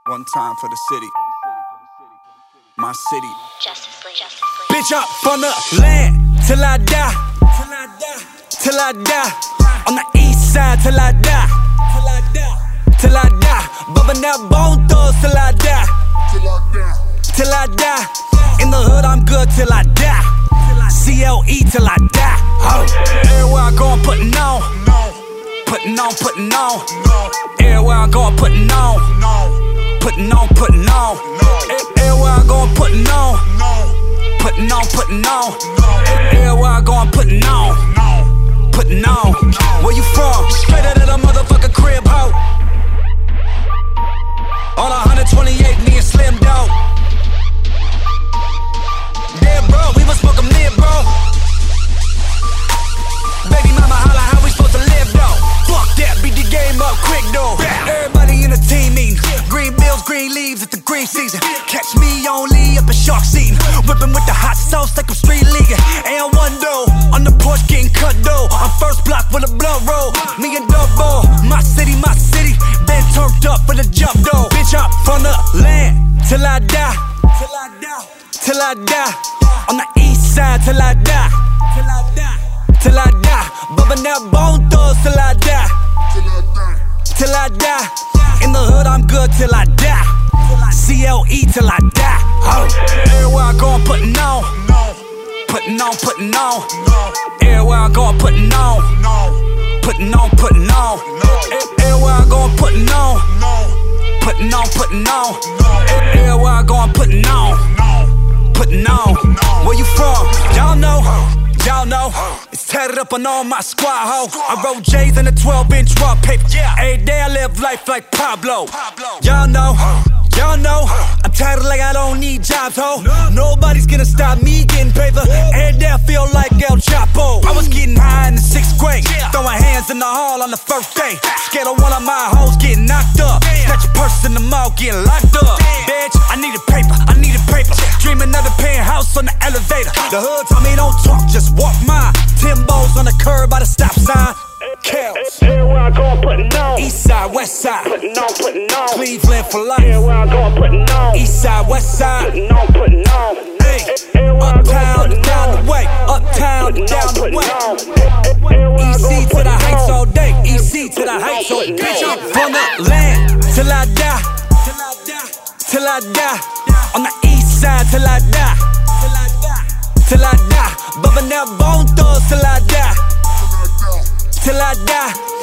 One time for the city. My city. Justice League. Bitch, up from the land till I die. Till I die. On the east side till I die. Till I die. Bubbing that bone thugs till I die. Till I die. In the hood I'm good till I die. CLE till I die. Oh. Everywhere I go I'm putting on. Putting on. Everywhere I go I'm putting on. Putting on. Everywhere I go I'm putting on. Putting on. Everywhere I go I'm putting on. Where you from? Straight out of the motherfucking crib, ho. On 128, me and Slim Dog. Yeah, bro, we was smoking mid, bro. Baby mama holla, how we supposed to live, though? Fuck that, beat the game up quick, though. Everybody in the team meeting. Green bills, green leaves, it's the green season. Catch me only up in shark season. Whipping with the hot sauce like I'm street leaguing. And one though, on the porch getting cut though. I'm first block with a blunt roll. Me and Double, my city. Been turned up for the jump though. Bitch, up from the land till I die. Till I die. On the east side till I die. Till I die. Bubbing that bone thugs till I die. Till I die. In the hood I'm good till I die. CLE till I die. Oh. Everywhere I go I'm putting on. Putting on. Everywhere I go I'm putting on. Putting on. Everywhere I go I'm putting on. Putting on. Everywhere I go I'm putting on. Where you from? Y'all know. It's tatted up on all my squad, ho. I wrote J's in a 12-inch raw paper. Every day I live life like Pablo. Y'all know. I'm tired like I don't need jobs, ho. Nobody's gonna stop me getting paper. Every day I feel like El Chapo. I was getting high in the 6th grade, throwing hands in the hall on the first day. Scared of one of my hoes getting knocked up. Snatch a purse in the mall, getting locked up. Bitch, I needed paper. Dreaming of the penthouse on the elevator. The hood told me don't talk, just walk mine. Timbos on the curb by the stop sign. Everywhere I go, I'm putting on. East side, west side. Putting on. Cleveland for life. Everywhere I go, I'm putting on. East side, west side. Putting on. Hey, uptown, down the way. Uptown, down the way. EC to the heights all day. EC to the heights all day. Bitch, I'm from the land till I die. Till I die. On the east side till I die. Till I die. Bubbing that bone thugs till I die. Till I die.